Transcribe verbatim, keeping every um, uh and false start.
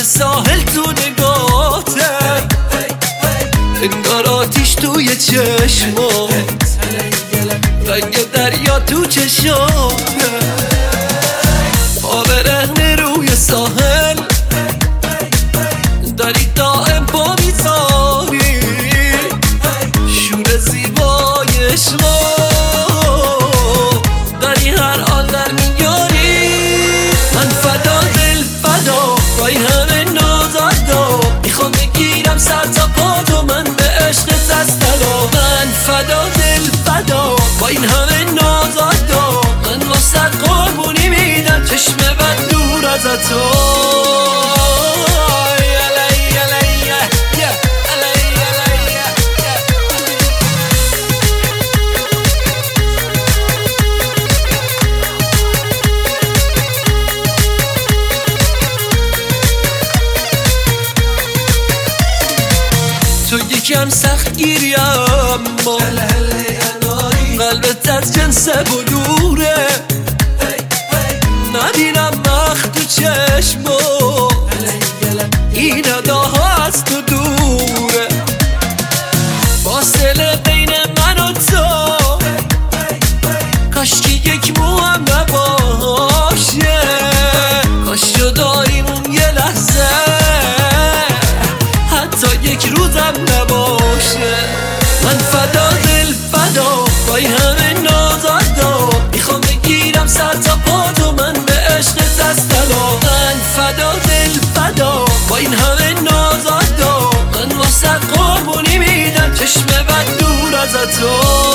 ساحل تو نگاته، انگار آتیش توی چشمات، رنگ دریا تو چشاته، پا برهنه روی ساحل داری دائم پا میذاری، شور زیبای عشقا داری هر آن در میاری. من فدا دل فدا با این همه نازادا، میخوام بگیرم سر تا پا تو، من به عشقت از طلا. من فدا دل فدا با این همه نازادا، من واسه قربونی میدم چشم بد دور از تو. تو یکم سخت گیری اما قلبت از جنس بلوره، نبینم مخ تو چشمو این اداها از تو دوره، فاصله بین من و تو کاشکی یک مو هم نباشه، کاش داریم اون یه لحظه حتی یک روزم نباشه. من فدا دل فدا با این همه نازادا، میخوام بگیرم سر تا پا تو، من به عشقت از طلا. من فدا دل فدا با این همه نازادا، من واسه قربونی میدم چشم بد دور از تو.